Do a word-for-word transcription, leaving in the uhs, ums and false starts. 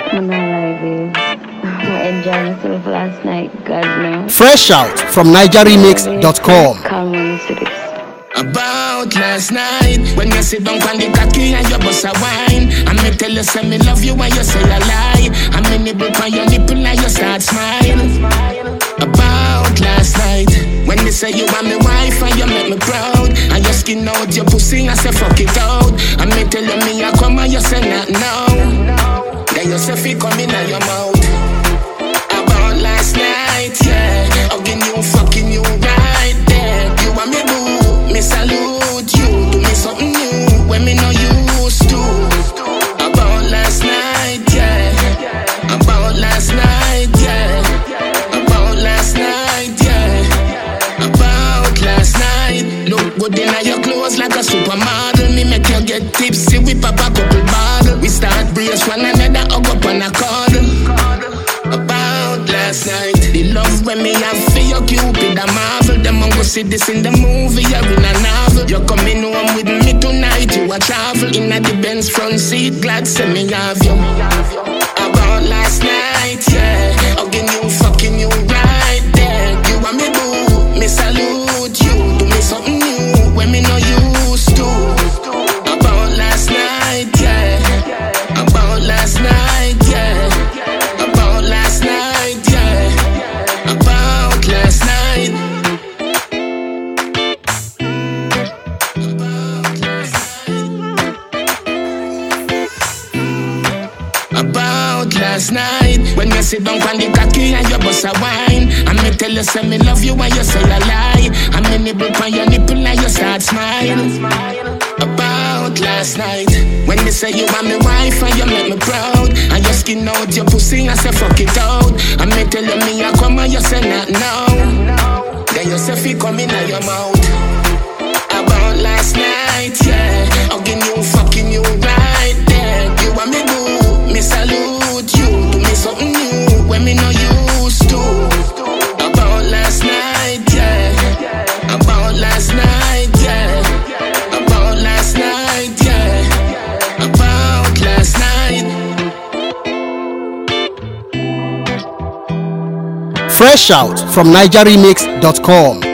I'm not like this. I enjoyed myself last night, God knows. Fresh out from niger remix dot com. Come on to this. About last night, when you sit down on the cocky and you bust a wine, and me tell you say me love you and you say a lie, and me nibble on your nipple and you start smiling. About last night, when they say you want me wife and you make me proud, and you skin out your pussy and say fuck it out, and me tell you me I come and you say not now. Then you say fi come in your mouth. About last night, yeah, hugging you, fucking you right there. You want me boo, me salute you. Do me something new when me no used to. About last night, yeah. About last night, yeah. About last night, yeah. About last night. Look good in your clothes like a supermodel. Me make you get tipsy, we pop a couple bottle. We start brace one another, hug up on a cuddle. About last night, the love when me have for your Cupid a marvel. Them on go see this in the movie or in a novel. You're coming home with me tonight, you a travel in a the Benz front seat, glad say me have you. About last night, yeah, hugging you, fucking you right there. You want me boo, me salute you. Do me something new when me no used to. About last night, yeah. About last night, yeah. About last night, yeah. About last night. About last night, when you sit down on the cocky and you bust a wine, and me tell you say me love you and you say a lie, and me nibble on your nipple and you start smiling. About last night, when they say you want me wife and you make me proud, and you skin out your pussy and say fuck it out, and me tell you me I come and you say not now. Then you say fi come in your mouth. About last night, yeah, hugging you, fucking you right there. You want me boo, me salute you. Do me something new when me no used to. About last night, yeah. About last night, yeah. About last night, yeah. About last night. Fresh out from niger remix dot com.